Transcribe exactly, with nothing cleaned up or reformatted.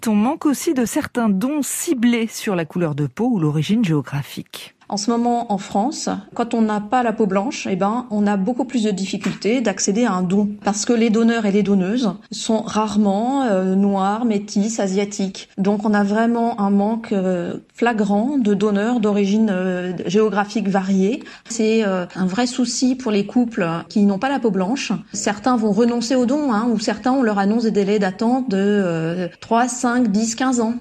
on manque aussi de certains dons ciblés sur la couleur de peau ou l'origine géographique. En ce moment, en France, quand on n'a pas la peau blanche, eh ben, on a beaucoup plus de difficultés d'accéder à un don. Parce que les donneurs et les donneuses sont rarement euh, noirs, métis, asiatiques. Donc on a vraiment un manque euh, flagrant de donneurs d'origine euh, géographique variée. C'est euh, un vrai souci pour les couples qui n'ont pas la peau blanche. Certains vont renoncer au don, hein, ou certains, on leur annonce des délais d'attente de euh, trois, cinq, dix, quinze ans.